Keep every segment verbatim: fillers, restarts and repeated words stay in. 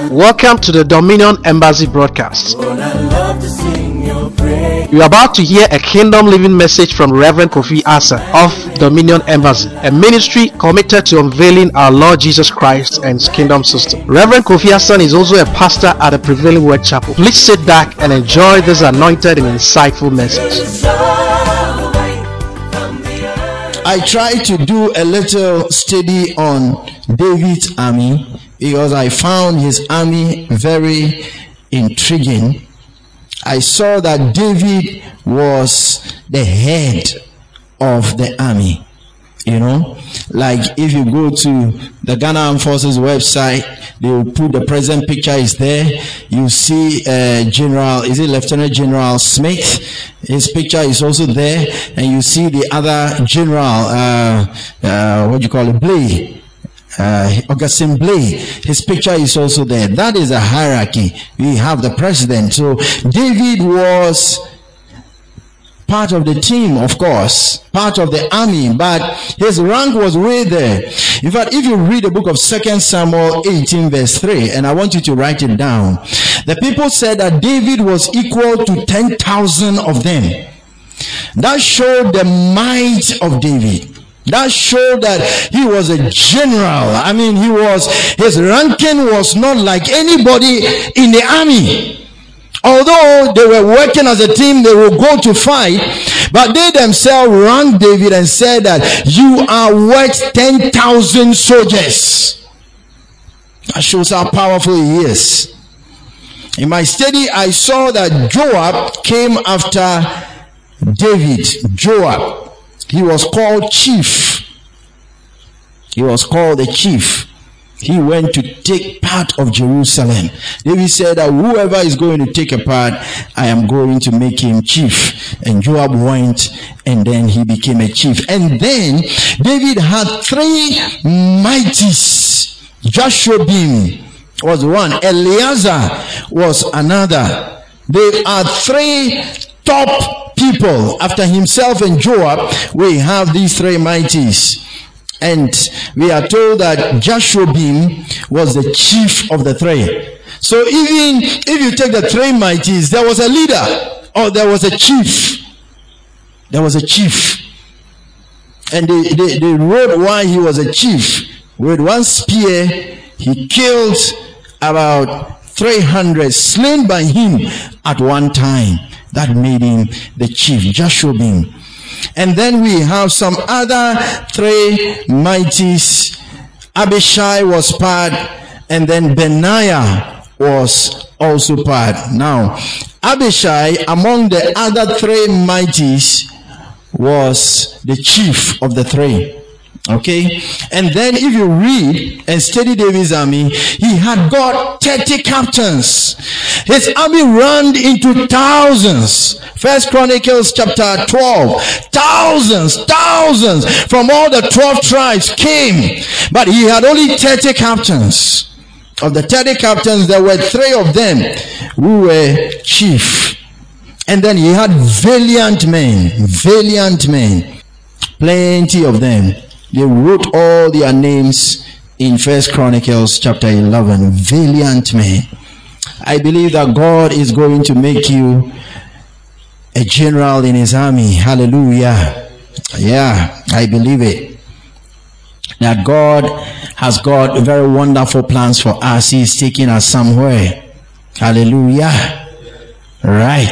Welcome to the Dominion Embassy broadcast. You are about to hear a kingdom living message from Reverend Kofi Asa of Dominion Embassy, a ministry committed to unveiling our Lord Jesus Christ and His kingdom system. Reverend Kofi Asa is also a pastor at the Prevailing Word Chapel. Please sit back and enjoy this anointed and insightful message. I tried to do a little study on David's army because I found his army very intriguing. I saw that David was the head of the army. You know, like if you go to the Ghana Armed Forces website, they will put the present picture is there. You see uh, General, is it Lieutenant General Smith? His picture is also there. And you see the other General, uh, uh, what do you call it, Blay. Uh, Augustine Blay, his picture is also there. That is a hierarchy. We have the president. So David was part of the team, of course, part of the army, but his rank was way there. In fact, if you read the book of Second Samuel eighteen verse three, and I want you to write it down, the people said that David was equal to ten thousand of them. That showed the might of David. That showed that he was a general. I mean, he was, his ranking was not like anybody in the army. Although they were working as a team, they would go to fight, but they themselves ranked David and said that you are worth ten thousand soldiers. That shows how powerful he is. In my study, I saw that Joab came after David. Joab. He was called chief. He was called the chief. He went to take part of Jerusalem. David said that whoever is going to take a part, I am going to make him chief. And Joab went, and then he became a chief. And then David had three mighties. Joshua-Bim was one. Eleazar was another. They are three top people. After himself and Joab, we have these three mighties. And we are told that Joshua-Bim was the chief of the three. So even if you take the three mighties, there was a leader or there was a chief. There was a chief. And they, they, they wrote why he was a chief. With one spear, he killed about three hundred, slain by him at one time. That made him the chief, Joshua-Bim. And then we have some other three mighties. Abishai was part, and then Benaiah was also part. Now, Abishai, among the other three mighties, was the chief of the three. Okay, and then if you read and study David's army, he had got thirty captains. His army ran into thousands. First Chronicles chapter twelve, thousands, thousands from all the twelve tribes came, but he had only thirty captains. Of the thirty captains, there were three of them who were chief, and then he had valiant men, valiant men, plenty of them. They wrote all their names in First Chronicles chapter eleven. Valiant men. I believe that God is going to make you a general in his army. Hallelujah. Yeah, I believe it. That God has got very wonderful plans for us. He is taking us somewhere. Hallelujah. Right.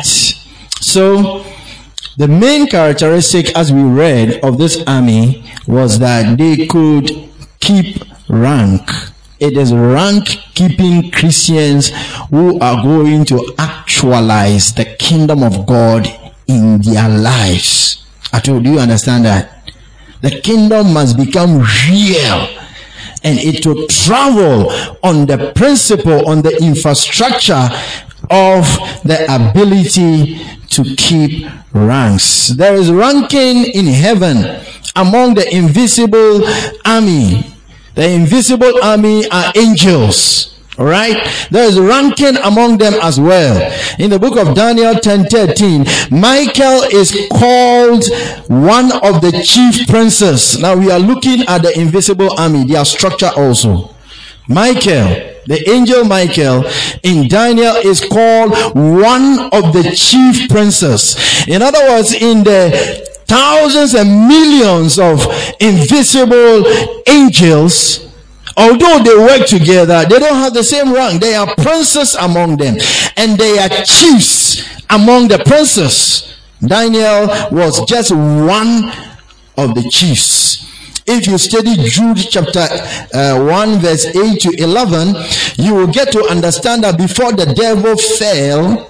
So, the main characteristic, as we read, of this army was that they could keep rank. It is rank-keeping Christians who are going to actualize the kingdom of God in their lives. I told you, understand that? The kingdom must become real, and it will travel on the principle, on the infrastructure of the ability to keep ranks. There is ranking in heaven among the invisible army. The invisible army are angels. Alright? There is ranking among them as well. In the book of Daniel ten thirteen, Michael is called one of the chief princes. Now we are looking at the invisible army, their structure also. Michael the angel Michael in Daniel is called one of the chief princes. In other words, in the thousands and millions of invisible angels, although they work together, they don't have the same rank. They are princes among them, and they are chiefs among the princes. Daniel was just one of the chiefs. If you study Jude chapter uh, one verse eight to eleven, you will get to understand that before the devil fell,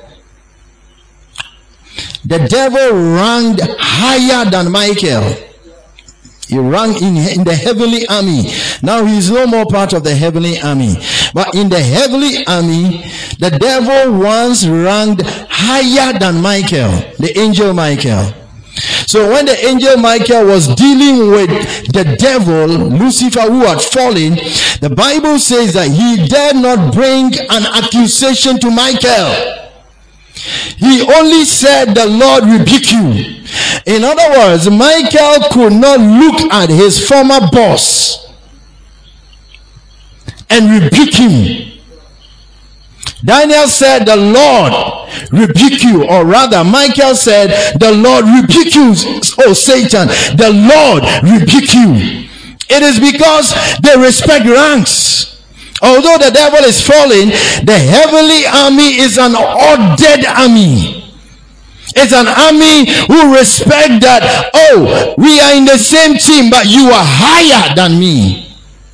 the devil ranked higher than Michael. He ranked in, in the heavenly army. Now he is no more part of the heavenly army. But in the heavenly army, the devil once ranked higher than Michael, the angel Michael. So when the angel Michael was dealing with the devil, Lucifer, who had fallen, the Bible says that he dared not bring an accusation to Michael. He only said, "The Lord rebuke you." In other words, Michael could not look at his former boss and rebuke him. Daniel said, "The Lord rebuke you," or rather, Michael said, "The Lord rebuke you, oh Satan, the Lord rebuke you." It is because they respect ranks. Although the devil is falling, the heavenly army is an ordered army. It's an army who respect that, oh, we are in the same team, but you are higher than me.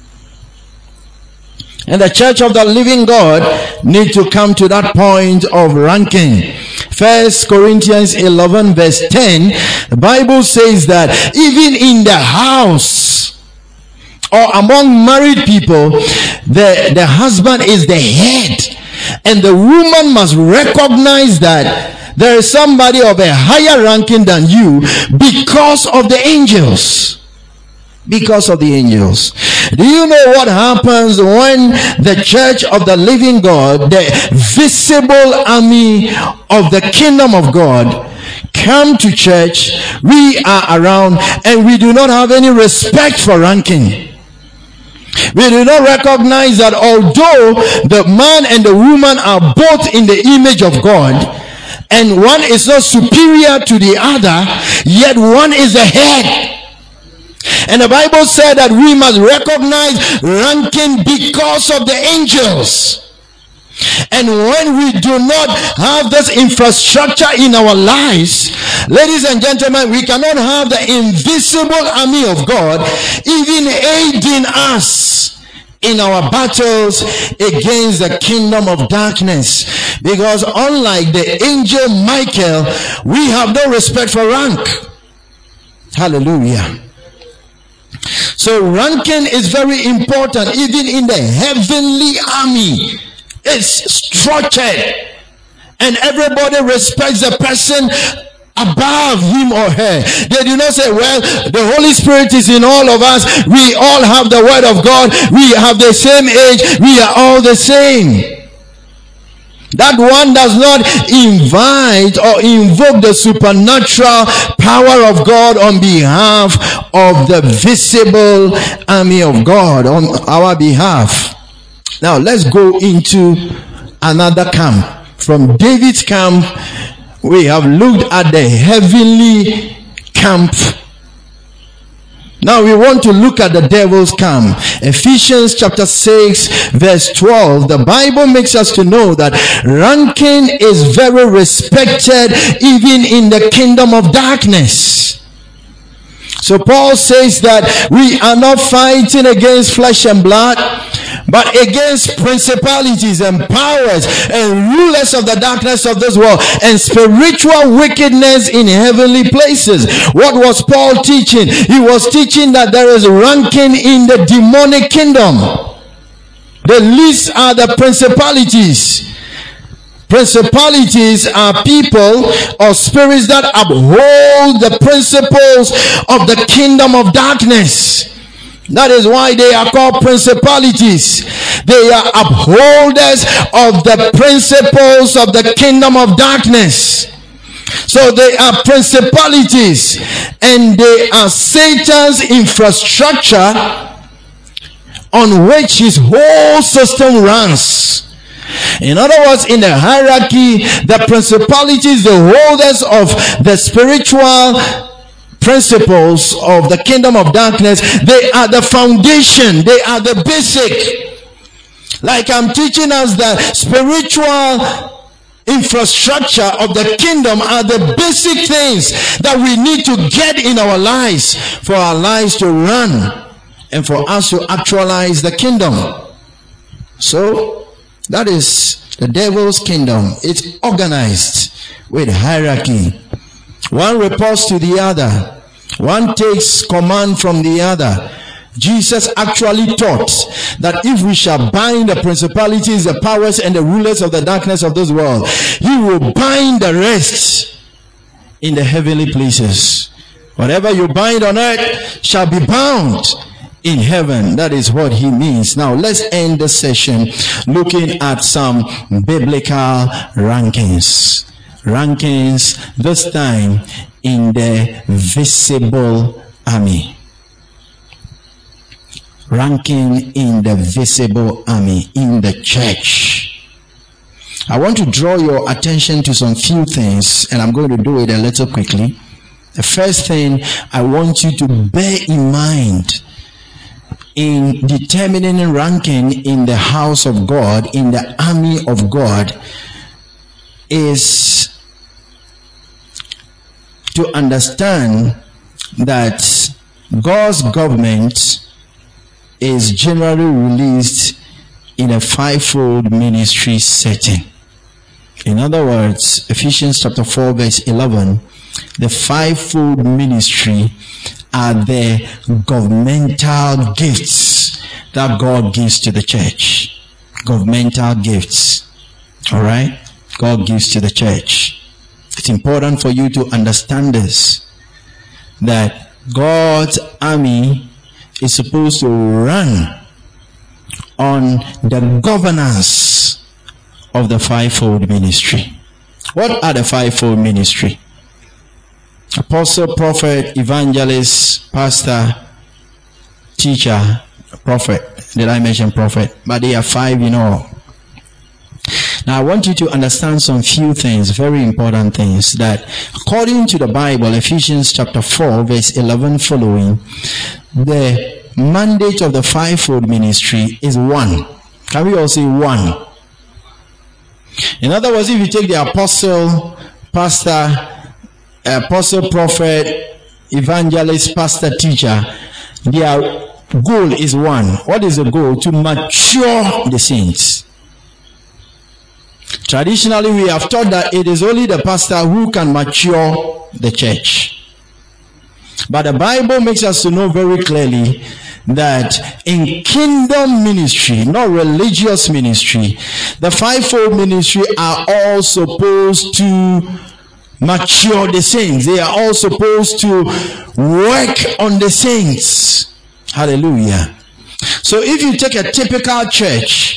And the church of the living God need to come to that point of ranking. First Corinthians eleven verse ten, the Bible says that even in the house or among married people, the, the husband is the head, and the woman must recognize that there is somebody of a higher ranking than you because of the angels. Because of the angels. Do you know what happens when the church of the living God, the visible army of the kingdom of God, come to church? We are around and we do not have any respect for ranking. We do not recognize that although the man and the woman are both in the image of God, and one is not superior to the other, yet one is the head. And the Bible said that we must recognize ranking because of the angels. And when we do not have this infrastructure in our lives, ladies and gentlemen, we cannot have the invisible army of God even aiding us in our battles against the kingdom of darkness. Because unlike the angel Michael, we have no respect for rank. Hallelujah. So ranking is very important even in the heavenly army. It's structured, and everybody respects the person above him or her. They do not say, well, the Holy Spirit is in all of us, we all have the word of God, we have the same age, we are all the same. That one does not invite or invoke the supernatural power of God on behalf of the visible army of God on our behalf. Now let's go into another camp. From David's camp, we have looked at the heavenly camp. Now we want to look at the devil's camp. Ephesians chapter six verse twelve. The Bible makes us to know that ranking is very respected even in the kingdom of darkness. So Paul says that we are not fighting against flesh and blood, but against principalities and powers and rulers of the darkness of this world and spiritual wickedness in heavenly places. What was Paul teaching? He was teaching that there is ranking in the demonic kingdom. The least are the principalities. Principalities are people or spirits that uphold the principles of the kingdom of darkness. That is why they are called principalities. They are upholders of the principles of the kingdom of darkness. So they are principalities, and they are Satan's infrastructure on which his whole system runs. In other words, in the hierarchy, the principalities, the holders of the spiritual principles of the kingdom of darkness, they are the foundation, they are the basic. Like I'm teaching us that spiritual infrastructure of the kingdom are the basic things that we need to get in our lives for our lives to run and for us to actualize the kingdom. So that is the devil's kingdom. It's organized with hierarchy. One reports to the other. One takes command from the other. Jesus actually taught that if we shall bind the principalities, the powers, and the rulers of the darkness of this world, he will bind the rest in the heavenly places. Whatever you bind on earth shall be bound in heaven. That is what he means. Now let's end the session looking at some biblical rankings. Rankings, this time in the visible army. Ranking in the visible army, in the church. I want to draw your attention to some few things, and I'm going to do it a little quickly. The first thing I want you to bear in mind in determining ranking in the house of God, in the army of God, is to understand that God's government is generally released in a fivefold ministry setting. In other words, Ephesians chapter four verse eleven, the fivefold ministry are the governmental gifts that God gives to the church. Governmental gifts. Alright? God gives to the church. It's important for you to understand this, that God's army is supposed to run on the governance of the fivefold ministry. What are the fivefold ministry? Apostle, prophet, evangelist, pastor, teacher, prophet. Did I mention prophet? But they are five in all. Now I want you to understand some few things, very important things, that according to the Bible, Ephesians chapter four verse eleven following, the mandate of the fivefold ministry is one. Can we all say one? In other words, if you take the apostle, pastor, apostle, prophet, evangelist, pastor, teacher, their goal is one. What is the goal? To mature the saints. Traditionally, we have taught that it is only the pastor who can mature the church. But the Bible makes us to know very clearly that in kingdom ministry, not religious ministry, the fivefold ministry are all supposed to mature the saints. They are all supposed to work on the saints. Hallelujah. So if you take a typical church,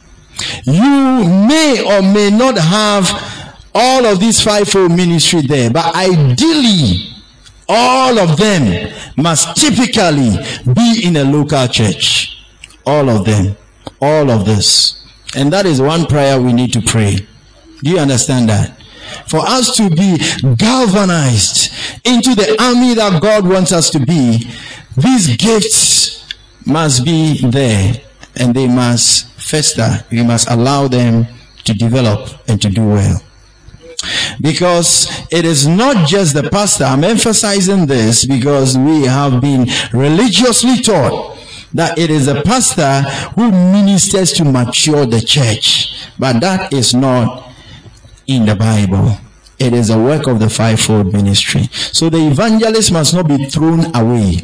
you may or may not have all of these fivefold ministry there, but ideally all of them must typically be in a local church. All of them. All of this. And that is one prayer we need to pray. Do you understand that? For us to be galvanized into the army that God wants us to be, these gifts must be there and they must fester. We must allow them to develop and to do well. Because it is not just the pastor. I'm emphasizing this because we have been religiously taught that it is the pastor who ministers to mature the church. But that is not in the Bible. It is a work of the fivefold ministry. So the evangelist must not be thrown away.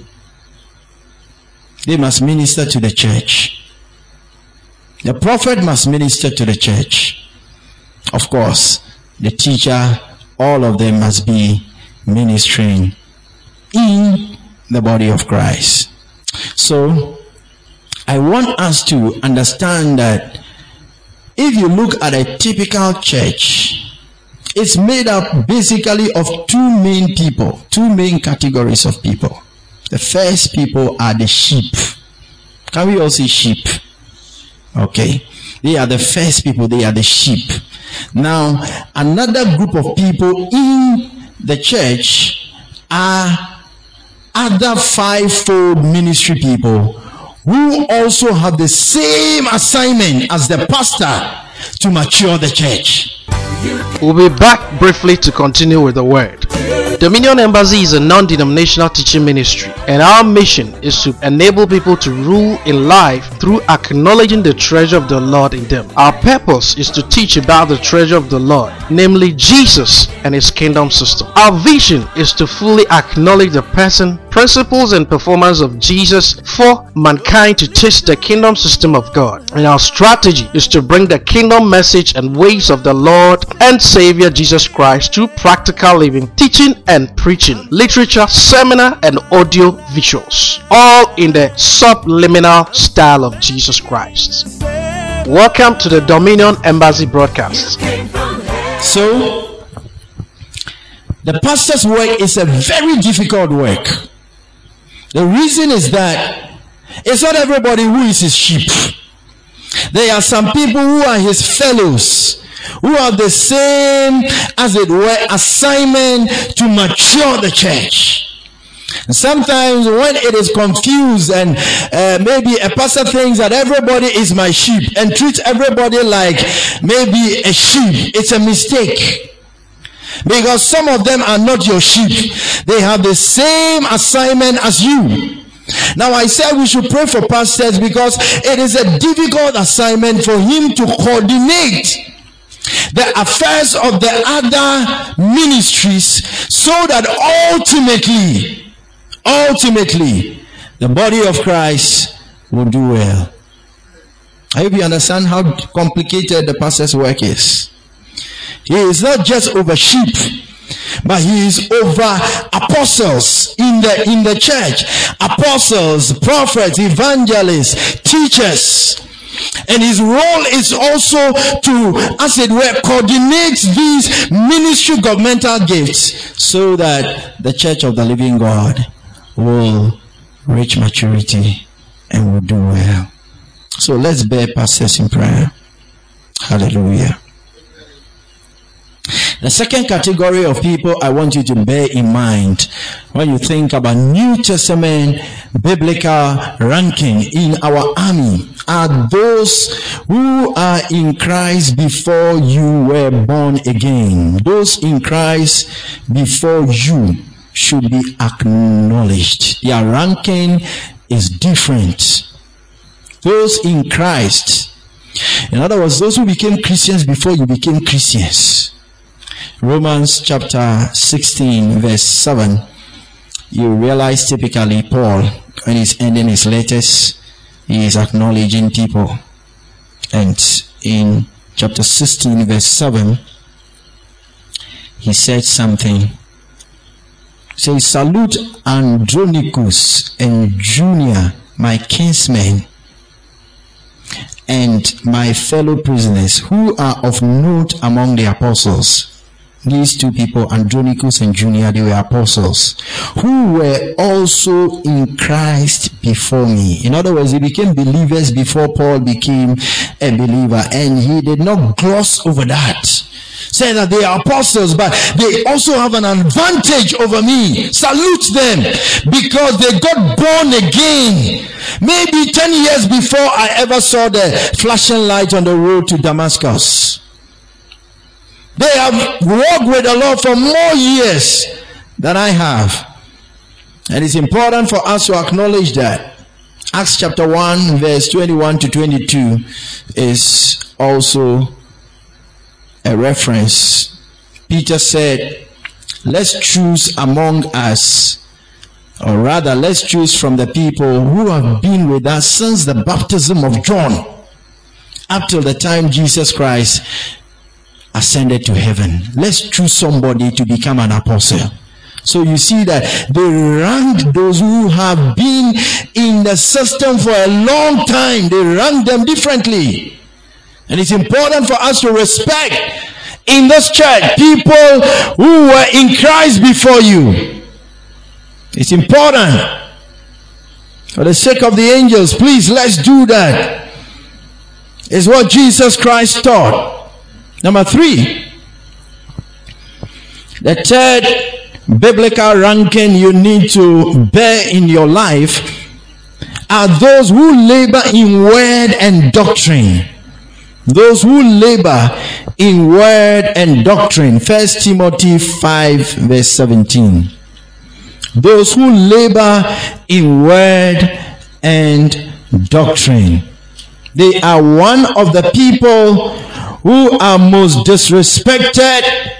They must minister to the church. The prophet must minister to the church. Of course, the teacher, all of them must be ministering in the body of Christ. So, I want us to understand that if you look at a typical church, it's made up basically of two main people, two main categories of people. The first people are the sheep. Can we all see sheep? Okay. They are the first people. They are the sheep. Now, another group of people in the church are other fivefold ministry people who also have the same assignment as the pastor to mature the church. We'll be back briefly to continue with the word. Dominion Embassy is a non-denominational teaching ministry, and our mission is to enable people to rule in life through acknowledging the treasure of the Lord in them. Our purpose is to teach about the treasure of the Lord, namely Jesus and his kingdom system. Our vision is to fully acknowledge the person, principles, and performance of Jesus for mankind to taste the kingdom system of God. And our strategy is to bring the kingdom message and ways of the Lord and Savior Jesus Christ to practical living, teaching and preaching, literature, seminar, and audio visuals, all in the subliminal style of Jesus Christ. Welcome to the Dominion Embassy broadcast. So, the pastor's work is a very difficult work. The reason is that it's not everybody who is his sheep. There are some people who are his fellows, who have the same, as it were, assignment to mature the church. Sometimes when it is confused and uh, maybe a pastor thinks that everybody is my sheep and treats everybody like maybe a sheep, it's a mistake. Because some of them are not your sheep. They have the same assignment as you. Now I said we should pray for pastors because it is a difficult assignment for him to coordinate the affairs of the other ministries so that ultimately, ultimately, the body of Christ will do well. I hope you understand how complicated the pastor's work is. He is not just over sheep, but he is over apostles in the in the church. Apostles, prophets, evangelists, teachers. And his role is also to, as it were, coordinate these ministry governmental gifts so that the church of the living God will reach maturity and will do well. So let's bear pastors in prayer. Hallelujah. The second category of people I want you to bear in mind when you think about New Testament biblical ranking in our army are those who are in Christ before you were born again. Those in Christ before you should be acknowledged. Their ranking is different. Those in Christ, in other words, those who became Christians before you became Christians. Romans chapter sixteen verse seven, you realize typically Paul, when he's ending his letters, he is acknowledging people. And in chapter sixteen verse seven, he said something. He says, salute Andronicus and Junia, my kinsmen, and my fellow prisoners, who are of note among the apostles. These two people, Andronicus and Junia, they were apostles who were also in Christ before me. In other words, they became believers before Paul became a believer, and he did not gloss over that. Say that they are apostles, but they also have an advantage over me. Salute them because they got born again. Maybe ten years before I ever saw the flashing light on the road to Damascus. They have walked with the Lord for more years than I have. And it's important for us to acknowledge that. Acts chapter one verse twenty-one to twenty-two is also a reference. Peter said, let's choose among us, or rather let's choose from the people who have been with us since the baptism of John up till the time Jesus Christ ascended to heaven. Let's choose somebody to become an apostle. So you see that they ranked those who have been in the system for a long time. They rank them differently. And it's important for us to respect in this church people who were in Christ before you. It's important. For the sake of the angels, please, let's do that. It's what Jesus Christ taught. Number three, the third biblical ranking you need to bear in your life are those who labor in word and doctrine. Those who labor in word and doctrine. First Timothy five verse seventeen. Those who labor in word and doctrine. They are one of the people who are most disrespected,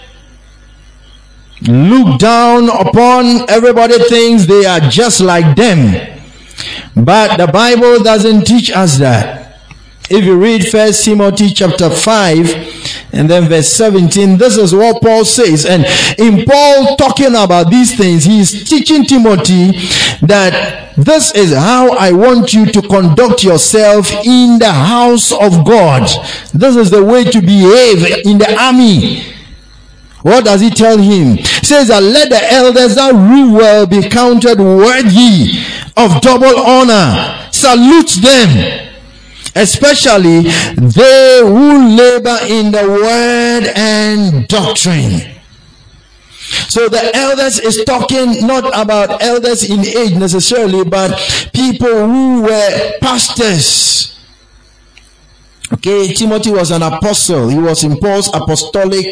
looked down upon. Everybody thinks they are just like them. But the Bible doesn't teach us that. If you read First Timothy chapter five and then verse seventeen, this is what Paul says. And in Paul talking about these things, he is teaching Timothy that this is how I want you to conduct yourself in the house of God. This is the way to behave in the army. What does he tell him? He says that let the elders that rule well be counted worthy of double honor. Salute them, especially they who labor in the word and doctrine. So the elders is talking not about elders in age necessarily, but people who were pastors. Okay, Timothy was an apostle. He was in Paul's apostolic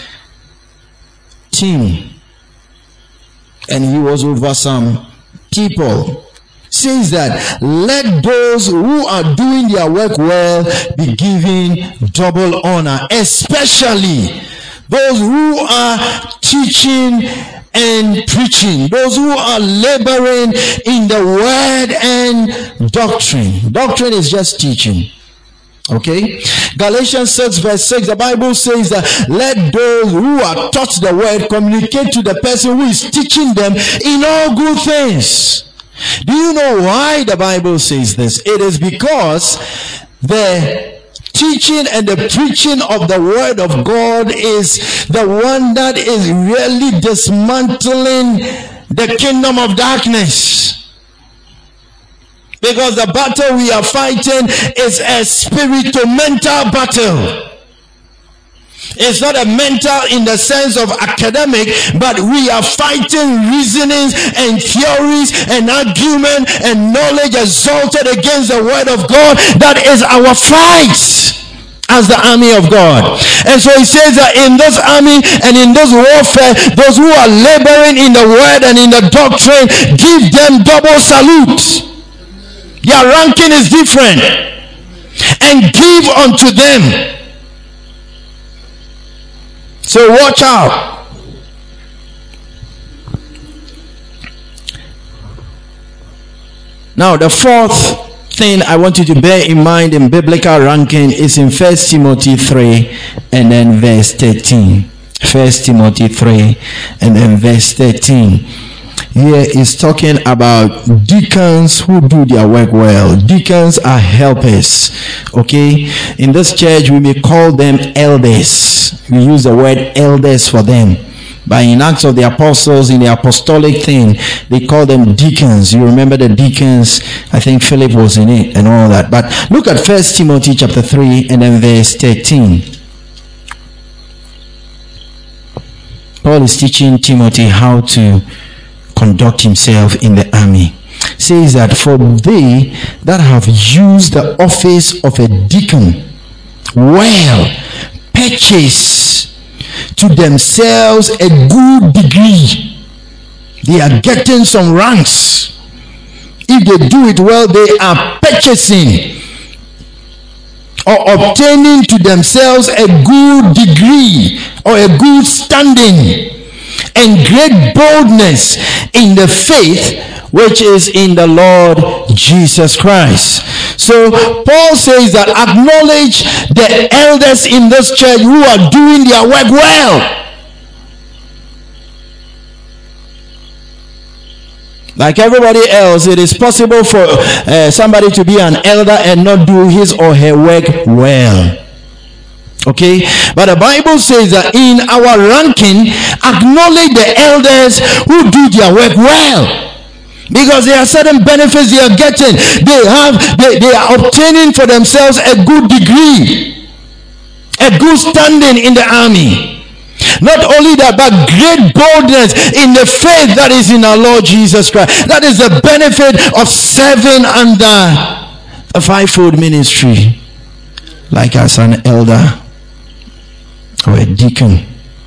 team, and he was over some people. Says that let those who are doing their work well be given double honor, especially those who are teaching and preaching, those who are laboring in the word and doctrine. Doctrine is just teaching. Okay, Galatians six verse six, the Bible says that let those who are taught the word communicate to the person who is teaching them in all good things. Do you know why the Bible says this? It is because the teaching and the preaching of the word of God is the one that is really dismantling the kingdom of darkness. Because the battle we are fighting is a spiritual-mental battle. It's not a mental in the sense of academic, but we are fighting reasonings and theories and argument and knowledge exalted against the word of God. That is our fight as the army of God. And so he says that in this army and in this warfare, those who are laboring in the word and in the doctrine, give them double salute. Their ranking is different, and give unto them. So watch out. Now the fourth thing I want you to bear in mind in biblical ranking is in First Timothy three and then verse thirteen. First Timothy three and then verse thirteen. Here is talking about deacons who do their work well. Deacons are helpers. Okay, in this church we may call them elders. We use the word elders for them. But in Acts of the Apostles, in the apostolic thing, they call them deacons. You remember the deacons? I think Philip was in it and all that. But look at First Timothy chapter three and then verse thirteen. Paul is teaching Timothy how to conduct himself in the army. Says that for they that have used the office of a deacon well purchase to themselves a good degree. They are getting some ranks. If they do it well, they are purchasing or obtaining to themselves a good degree or a good standing and great boldness in the faith which is in the Lord Jesus Christ. So Paul says that acknowledge the elders in this church who are doing their work well. Like everybody else, it is possible for uh, somebody to be an elder and not do his or her work well. Okay, but the Bible says that in our ranking, acknowledge the elders who do their work well. Because there are certain benefits they are getting. They have, they, they are obtaining for themselves a good degree, a good standing in the army. Not only that, but great boldness in the faith that is in our Lord Jesus Christ. That is the benefit of serving under a fivefold ministry, like as an elder or a deacon.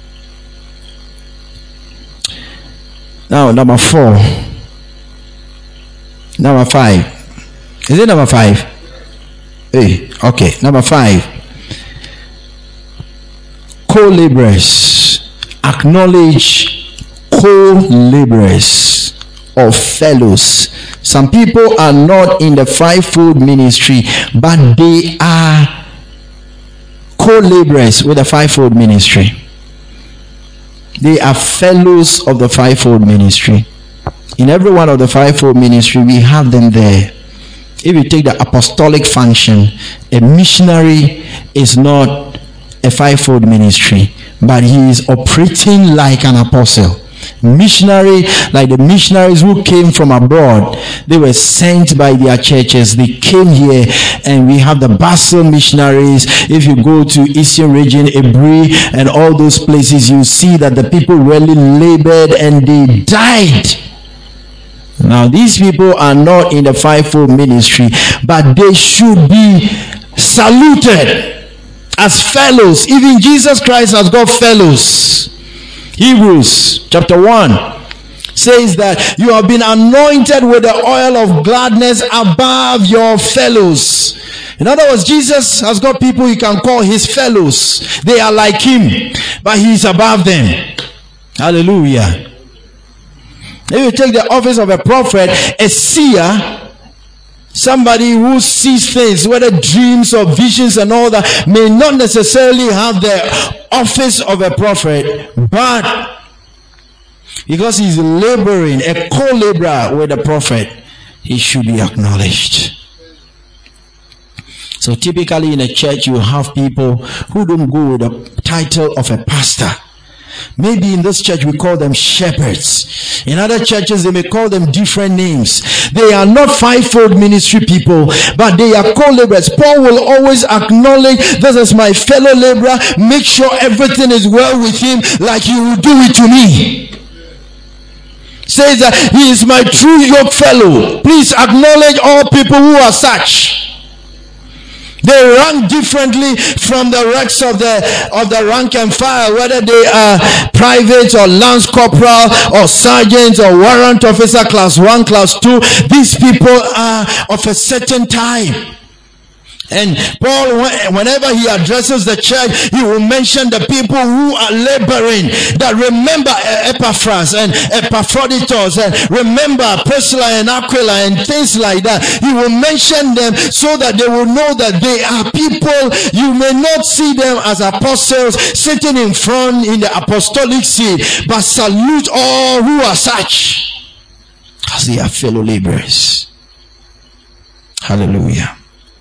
Now, number four. Number five. Is it number five? Hey, okay. Number five. Co-laborers. Acknowledge co-laborers or fellows. Some people are not in the fivefold ministry, but they are co-laborers with the fivefold ministry. They are fellows of the fivefold ministry. In every one of the fivefold ministry, we have them there. If you take the apostolic function, a missionary is not a fivefold ministry, but he is operating like an apostle. Missionary, like the missionaries who came from abroad, they were sent by their churches. They came here, and we have the Basel missionaries. If you go to Eastern region, Ebri, and all those places, you see that the people really labored and they died. Now, these people are not in the fivefold ministry, but they should be saluted as fellows. Even Jesus Christ has got fellows. Hebrews chapter one says that you have been anointed with the oil of gladness above your fellows. In other words, Jesus has got people he can call his fellows. They are like him, but he is above them. Hallelujah. If you take the office of a prophet, a seer, somebody who sees things, whether dreams or visions and all that, may not necessarily have the office of a prophet, but because he's laboring, a co-laborer with the prophet, he should be acknowledged. So typically in a church, you have people who don't go with the title of a pastor. Maybe in this church we call them shepherds. In other churches they may call them different names. They are not fivefold ministry people, but they are co-laborers. Paul will always acknowledge, this is my fellow laborer. Make sure everything is well with him, like he will do it to me. Says that he is my true yoke fellow. Please acknowledge all people who are such. They rank differently from the ranks of the of the rank and file, whether they are privates or lance corporal or sergeants or warrant officer class one, class two. These people are of a certain type. And Paul, whenever he addresses the church, he will mention the people who are laboring. That remember Epaphras and Epaphroditus, and remember Priscilla and Aquila and things like that. He will mention them so that they will know that they are people. You may not see them as apostles sitting in front in the apostolic seat, but salute all who are such, as they are fellow laborers. Hallelujah.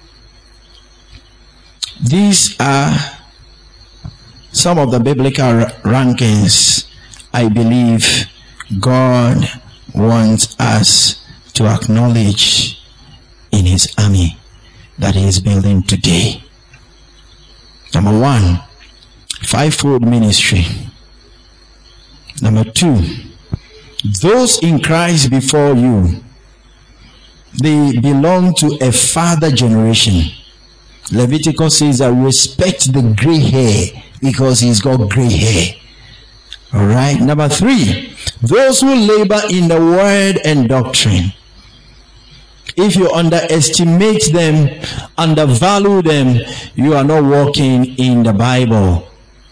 These are some of the biblical rankings I believe God wants us to acknowledge in his army that he is building today. Number one, fivefold ministry. Number two, those in Christ before you, they belong to a father generation. Leviticus says that respect the gray hair because he's got gray hair. All right. Number three, those who labor in the word and doctrine. If you underestimate them, undervalue them, you are not walking in the Bible.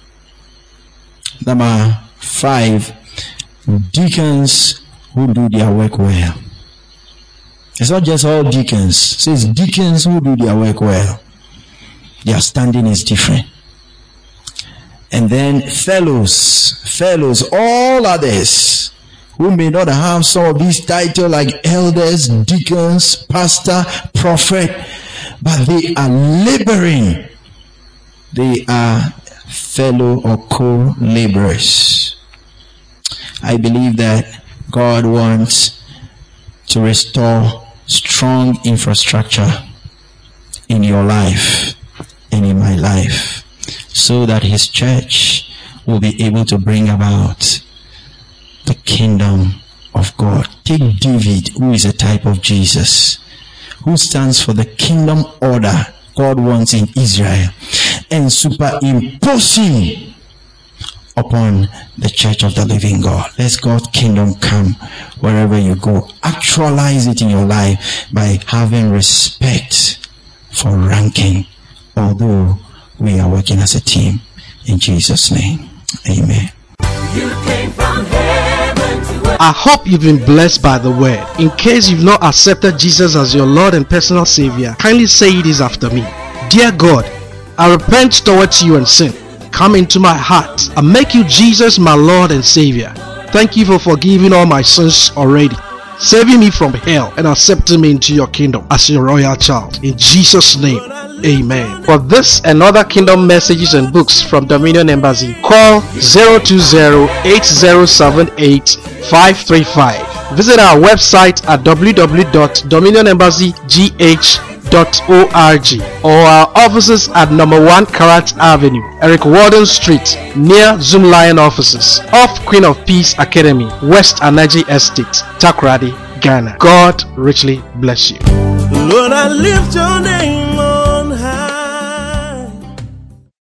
Number five, deacons who do their work well. It's not just all deacons. It says deacons who do their work well. Their standing is different. And then fellows, fellows, all others who may not have some of these titles like elders, deacons, pastor, prophet, but they are laboring. They are fellow or co-laborers. I believe that God wants to restore strong infrastructure in your life and in my life, so that his church will be able to bring about the kingdom of God. Take David, who is a type of Jesus, who stands for the kingdom order God wants in Israel, and superimpose him upon the church of the living God. Let God's kingdom come wherever you go. Actualize it in your life by having respect for ranking, although we are working as a team. In Jesus' name, amen. You came from heaven to earth. I hope you've been blessed by the word. In case you've not accepted Jesus as your Lord and personal Savior, kindly say this after me. Dear God, I repent towards you and sin. Come into my heart and make you Jesus my Lord and Savior. Thank you for forgiving all my sins already, saving me from hell and accepting me into your kingdom as your royal child. In Jesus' name, amen. For this and other kingdom messages and books from Dominion Embassy, call zero two zero, eight zero seven eight, five three five. Visit our website at w w w dot dominion embassy g h dot org or our offices at number one Karat Avenue, Eric Warden Street, near Zoom Lion offices, off Queen of Peace Academy, West Anaji Estate, Takoradi, Ghana. God richly bless you. Lord, I lift your name.